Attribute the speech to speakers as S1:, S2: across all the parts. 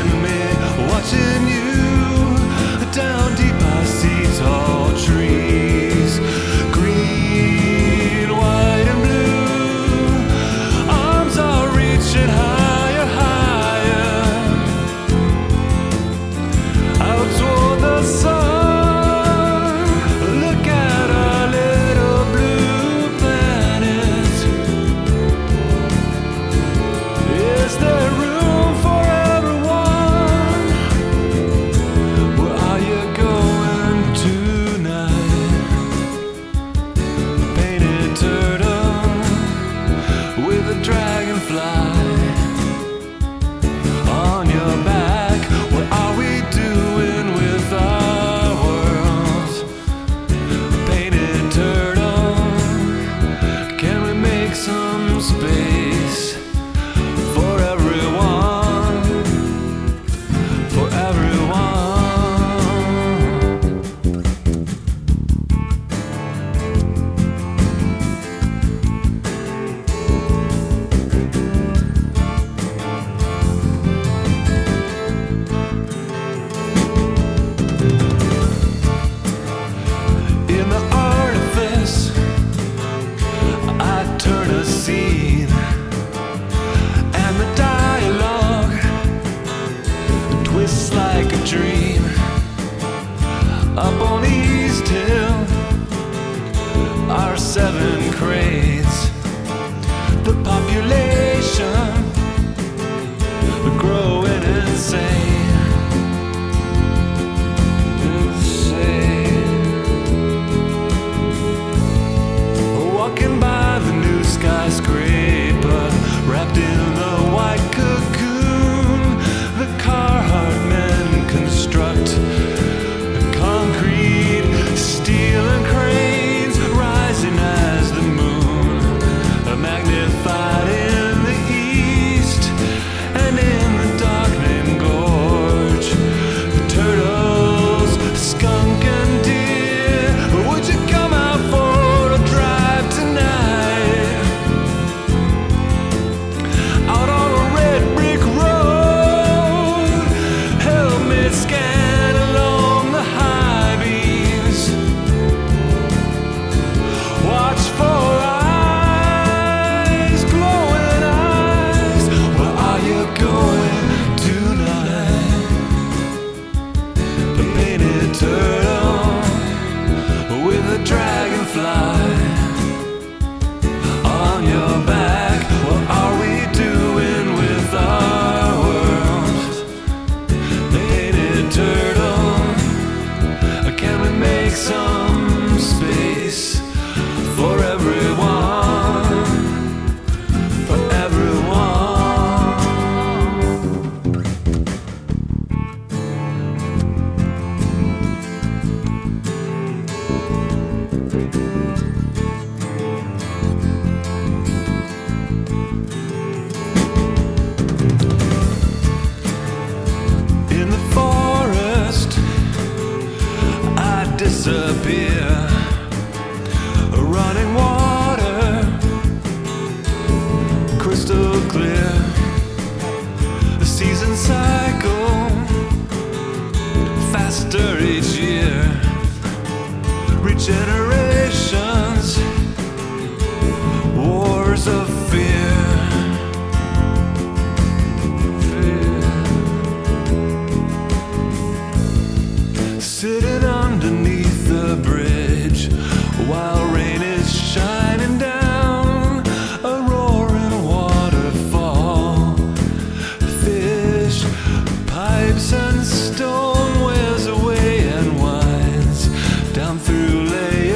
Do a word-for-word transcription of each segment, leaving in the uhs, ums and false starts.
S1: and me, watching you. Down deep I see tall trees, green, white and blue. Arms are reaching higher, higher, out toward the sun. Look at our little blue planet. Is there room for everyone? Where are you going tonight? Painted turtle with a dragonfly on your back. What are we doing with our world? Painted turtle, can we make some space for everyone? For everyone. In the artifice, I turn a scene, and the dialogue twists like a dream. Up on East Hill are seven crates. The population growing insane. Insane. Walking by the new skyscraper, wrapped in the white cocoon, the Carhartt men construct concrete, steel and cranes, rising as the moon, magnified in the east and in the darkening gorge. The turtles, skunk and deer, would you come out for a drive tonight? Out on a red brick road, helmet scan along the high beams. Watch for eyes, glowing eyes. Where are you going tonight? The painted turtle with a dragonfly on your back. What are we doing with our world? Painted turtle, can we make some space for everyone? For everyone. In the forest, I disappear. Running water, crystal clear. The season cycle, faster each year. Regenerations, wars of fear. Fear. Sitting underneath the bridge while rain is shining down, a roaring waterfall. Fish, pipes and stone wears away and winds down through layers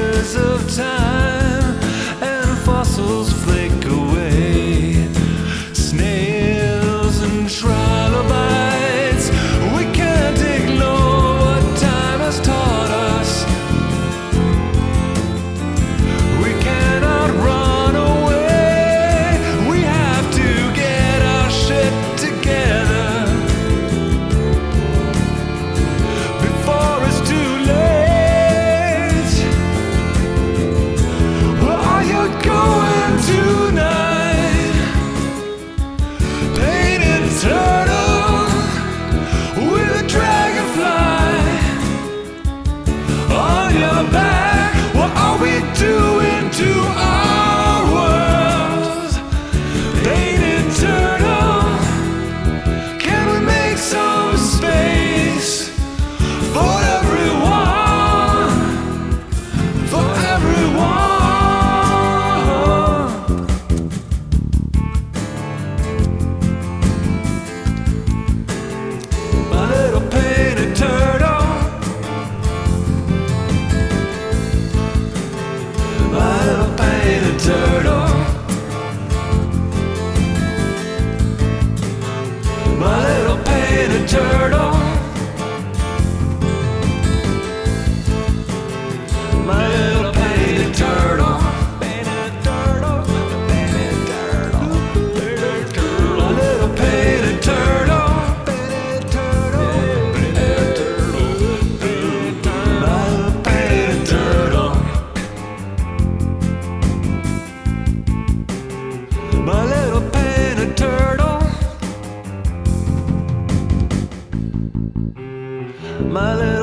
S1: my little